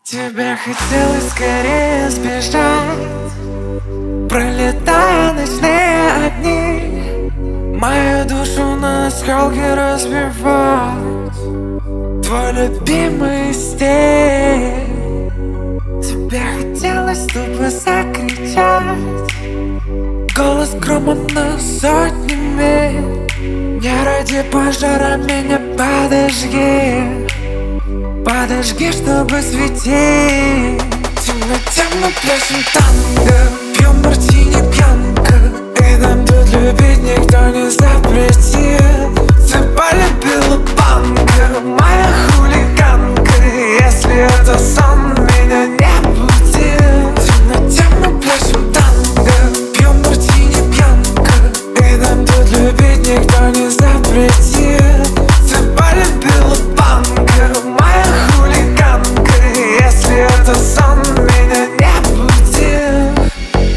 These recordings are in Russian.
Тебе хотелось скорее сбежать, пролетая ночные огни, мою душу на осколки разбивать. Твой любимый стиль. Тебе хотелось тупо закричать, голос громом на сотни миль. Не ради пожара меня подожги, подожги, чтобы светить. Темно-темно пляшем танго, пьем мартини пьянка, и нам тут любить никто не запретит. Ты полюбила панка, моя хулиганка, если это сон, меня не будет. Темно-темно пляшем танго, пьем мартини пьянка, и нам тут любить никто не запретит. Ты полюбила панка, моя хулиганка, если это сон, меня не будет.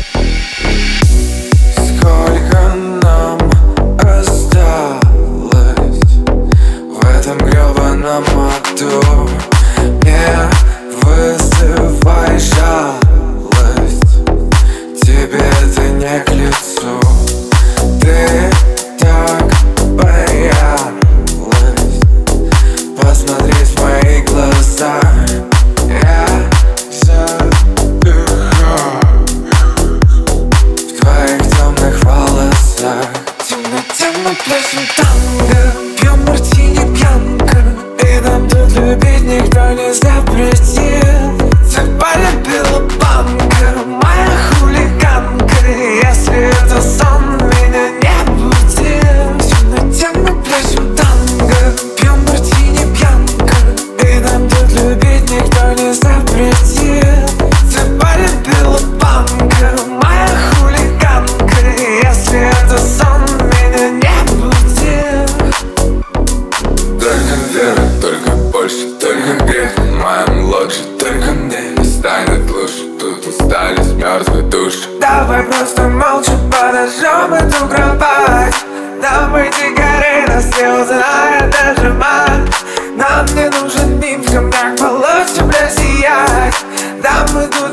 Сколько нам осталось в этом грёбаном аду? Не вызывай жалость, тебе это не к лицу. Ты так боялась посмотреть в мои глаза. Я задыхаюсь в твоих темных волосах. Темно-темно пляшем танго, пьем мартини пьянка, и нам тут любить никто не запретит. Ты полюбила панка, моя хулиганка, если это сон, меня не будет. Темно-темно пляшем танго, пьем мартини пьянка, и нам тут любить никто не запретит. Ты полюбила панка, моя хулиганка, если это сон, меня не будет. Только вера, только больше, только грех в моем лодже, только мне не станет лучше. Тут остались мертвые души. Давай просто молча подожжем эту кровать. Давай сигарет, на слезы, а это же мать. Нам не нужен дым в камнях, получше, бля, сиять. Да, мы тут